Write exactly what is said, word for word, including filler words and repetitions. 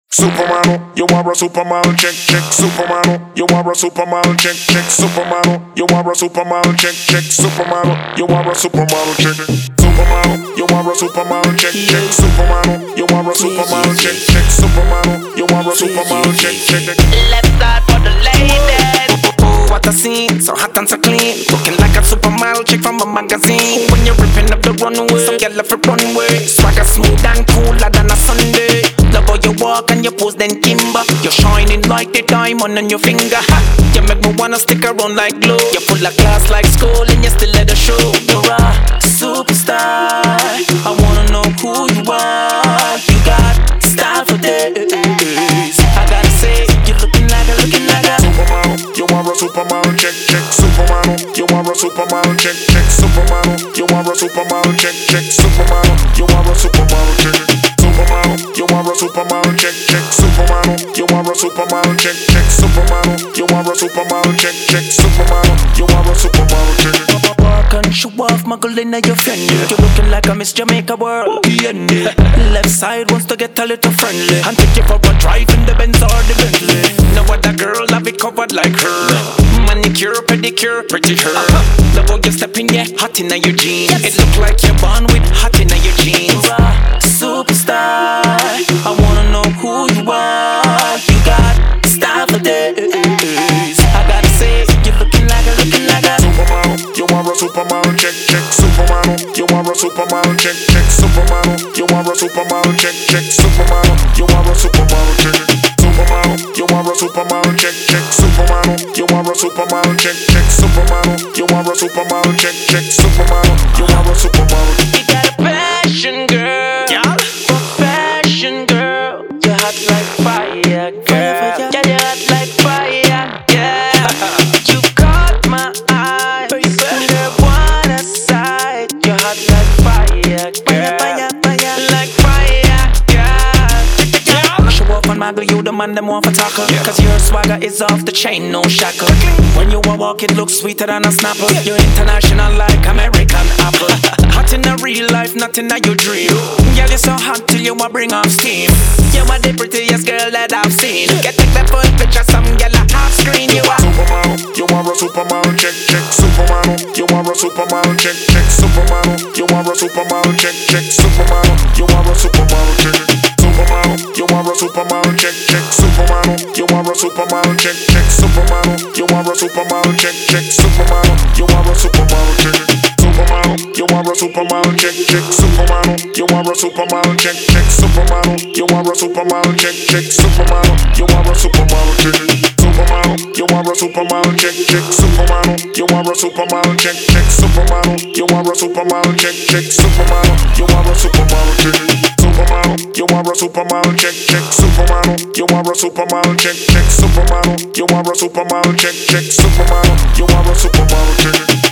Supermodel, you are a supermodel, check, check. Supermodel, you are a supermodel, check, check. Supermodel, you are a supermodel, check, check. Supermodel, you are a supermodel, check. Supermodel, you are a supermodel, check, check. Supermodel, you are a supermodel, check, check. Supermodel, you are a supermodel, check, check. Left side for the ladies. What a scene, so hot and so clean. Looking like a supermodel chick from a magazine. When you're ripping up the runway, some girl love a runway. Swagger smooth and cooler than a Sunday. Love how you walk and you pose then timber. You're shining like the diamond on your finger. Ha! You make me wanna stick around like glue. You're full of class like school and you still let the show. You're a superstar. I wanna know who you are. You got style for days. I gotta say, you're looking like a, looking like a Supermodel, you are a supermodel, check, check. Supermodel, you are a supermodel, check, check. Supermodel, you are a supermodel, check, check. Supermodel, you are a supermodel, check. Supermodel, you are a supermodel, check, check. Supermodel, you are a supermodel, check, check. Supermodel, you are a supermodel, check, check. Supermodel, you are a supermodel, check. Walk and show off, muggle in your friend. You're looking like a Miss Jamaica world. Yeah. Left side wants to get a little friendly and take you for a drive in the Benz or the Bentley. No other girl have it covered like her. Manicure, pedicure, pretty her. Love how you step in, yeah, hot in your jeans. It look like you're born with hot in your jeans. Superstar, I wanna know who you are. You got style for days. I gotta say, you're looking like a, looking like a Supermodel, you are a supermodel, check, check. Supermodel, you are a supermodel, check, check. Supermodel, you are a supermodel, check, check. Supermodel, you are a supermodel, check. Supermodel, you are a supermodel, check, check. Supermodel, you are a supermodel, check, check. Supermodel, you are a supermodel, check, check. Supermodel, you are a supermodel. You got a passion, girl. Yeah. Passion, girl. You're hot like fire, girl. Yeah, you're hot like fire, yeah. You caught my eye, baby. Girl, one aside. You're hot like fire, girl. Like fire, girl. Show off and muggle, you the man them want for talker. Cause your swagger is off the chain, no shackle. When you walk, it looks sweeter than a snapper. You're international like American apple. Hot in a real life, not in a your dream. Girl, you're so hot till you want bring off steam. You're the prettiest girl that I've seen. Get take that full picture, some girl a half screen. You are Supermodel, you are a supermodel, check, check. Supermodel, you are a supermodel, check, check. Supermodel, you are a supermodel, check, check. Supermodel, you are a supermodel, check. Supermodel, you are a supermodel, check, check. Supermodel, you are a supermodel, check, check. Supermodel, you are a supermodel, check, check. Supermodel, you are a supermodel, check. Supermodel, you are a supermodel, check, check. Supermodel, you are a supermodel, check, check. Supermodel, you are a supermodel, check, check. Supermodel, you are a supermodel, check. Supermodel, you are a supermodel, check, check. Supermodel, you are a supermodel, check, check. Supermodel, you are a supermodel, check, check. Supermodel, you are a supermodel, check. Supermodel, you are a supermodel, check, check. Supermodel, you are a supermodel, check, check. Supermodel, you are a supermodel, check, check. Supermodel, you are a supermodel, check.